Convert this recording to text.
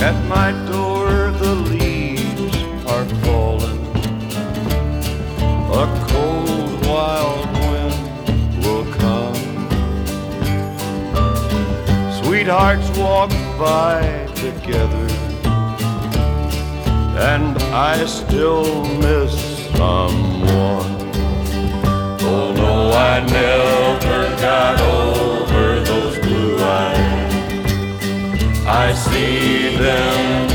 At my door the leaves are falling. A cold wild wind will come. Sweethearts walk by together, and I still miss someone. Oh no, I never got over those blue eyes. I see them